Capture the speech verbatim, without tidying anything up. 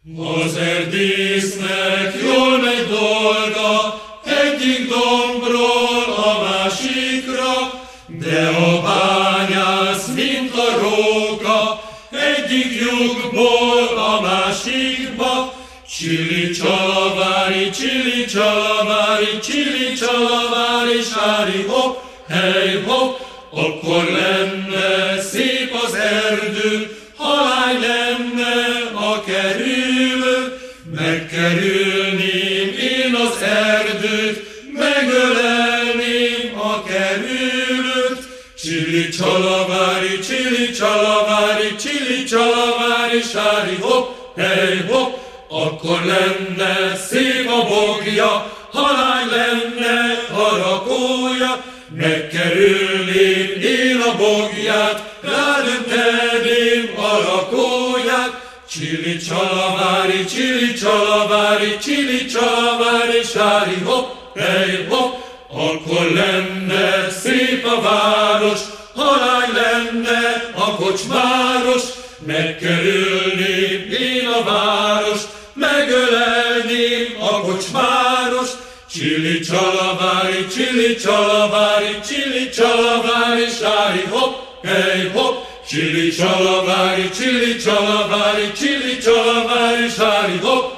Az erdésznek jól megy dolga, egyik dombról a másikra, de a bányász, mint a róka, egyik lyukból a másikba. Csili csalavári, csili csalavári, csili csalavári, sári hopp, hely hopp, akkor lenne szép az erdő, halány lenne a kerülő. Megkerülném én az erdőt, megölelném a kerülőt. Csili csalavári, csili csalavári, csili csalavári, sári hopp, hely hopp, akkor lenne szép a bogja, halány lenne a rakója. Megkerülném én a bogját, rádönteném a rakóját. Csili csalavári, csili csalavári, csili csalavári, sári hopp, hely hopp, akkor lenne szép a város, halány lenne a kocsmáros. Megkerülném én a város, megölelném a kocsmáros. Csili csalavári, csili csalavári, csili csalavári, sári hopp, hely hopp, csili csalavári, csili csalavári, csili csalavári, sári hopp.